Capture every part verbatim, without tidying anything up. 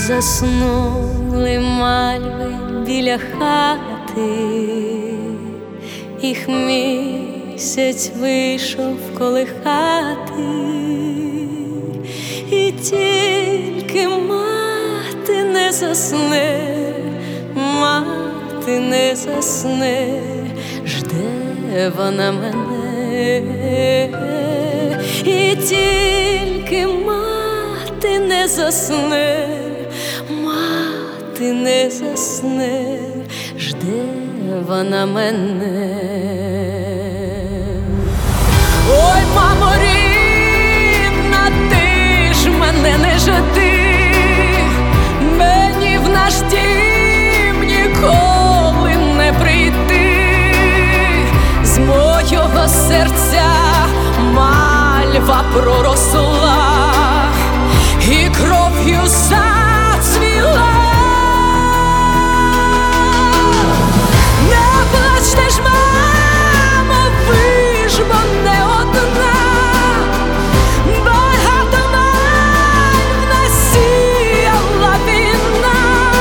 Заснули мальви біля хати, їх місяць вийшов колихати, і тільки мати не засне, мати не засне, жде вона мене, і тільки мати не засне, мати не засне, жде вона мене. Ой, мамо рідна, ти ж мене не жди, мені в наш дім ніколи не прийти, з мого серця мальва проросла і кров'ю зацвіла. Не плачте ж, мамо, ви ж бо не одна, багато мальв насіяла війна,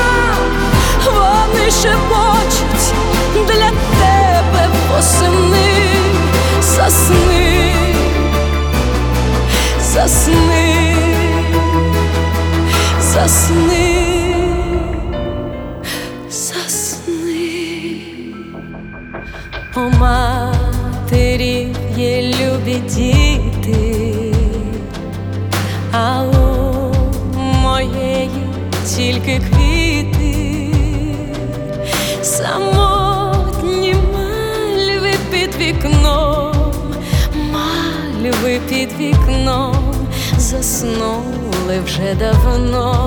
вони шепочуть для тебе восени. Засни, засни, засни, засни. У матері є любі діти, а у моєї тільки квіти, самотні мальви під вікном, мальви під вікном, заснули вже давно.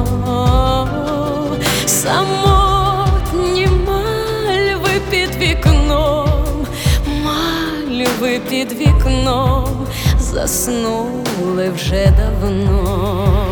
Самотні мальви під вікном, мальви під вікном, заснули вже давно.